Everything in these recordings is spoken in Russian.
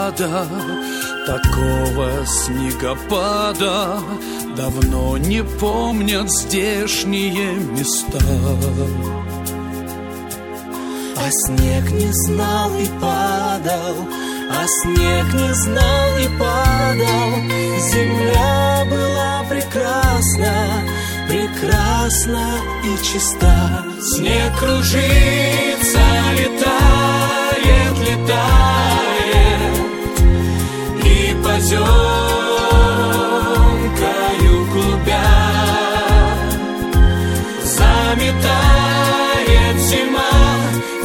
снегопада, такого снегопада давно не помнят здешние места. А снег не знал и падал, а снег не знал и падал. Земля была прекрасна, прекрасна и чиста. Снег кружится, летает, летает, и поземкою клубя заметает зима,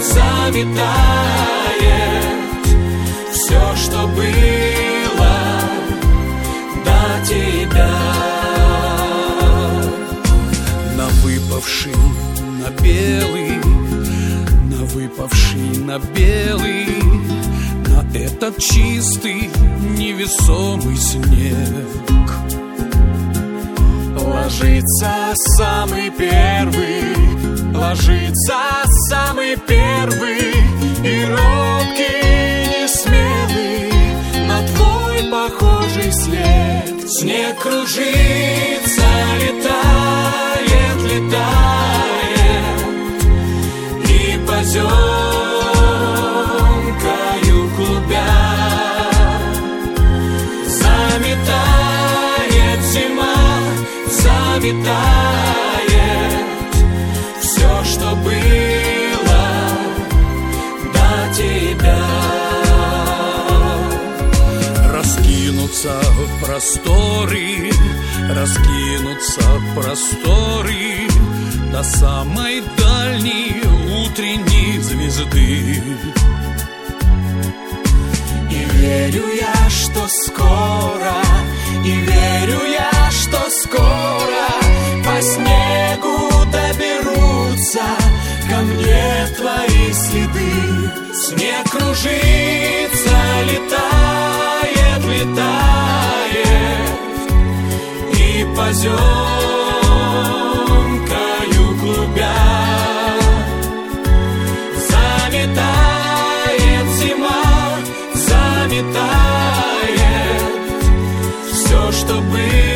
заметает все, что было до тебя. На выпавший на белый, на выпавший на белый, на этот чистый невесомый снег ложится самый первый, ложится самый первый и робкий, несмелый на твой похожий след. Снег кружится, летает, летает, и поземкою клубя заметает зима, заметает все, что было до тебя. Раскинутся просторы, раскинутся просторы до самой дальней утренней звезды. И верю я, что скоро, и верю я, что скоро по снегу доберутся ко мне твои следы. Снег кружится, летает, летает, и поземкою клубя заметает зима, заметает все, что было